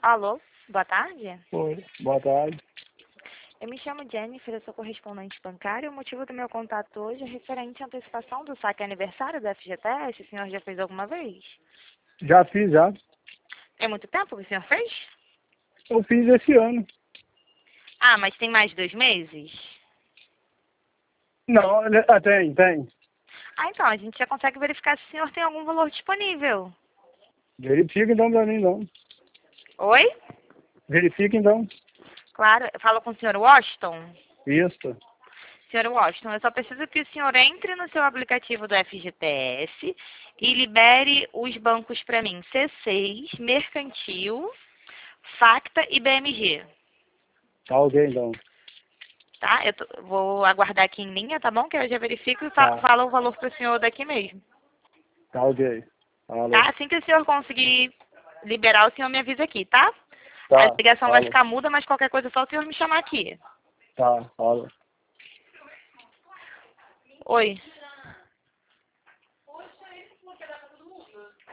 Alô, boa tarde. Oi, boa tarde. Eu me chamo Jennifer, eu sou correspondente bancária. O motivo do meu contato hoje é referente à antecipação do saque aniversário do FGTS. O senhor já fez alguma vez? Já fiz, já. Tem muito tempo que o senhor fez? Eu fiz esse ano. Ah, mas tem mais de 2 meses? Não, tem. Ah, então, a gente já consegue verificar se o senhor tem algum valor disponível. Verifica então pra mim, não. Oi? Verifica então. Claro, eu falo com o senhor Washington. Isso. Senhor Washington, eu só preciso que o senhor entre no seu aplicativo do FGTS e libere os bancos para mim. C6, Mercantil, Facta e BMG. Tá ok então. Tá? Vou aguardar aqui em linha, tá bom? Que eu já verifico e Tá. falo o valor para o senhor daqui mesmo. Tá ok. Alô. Tá? Assim que o senhor conseguir liberar, o senhor me avisa aqui, tá? A Tá. ligação vai Alô. ficar muda, mas qualquer coisa é só o senhor me chamar aqui. Tá. Alô. Oi.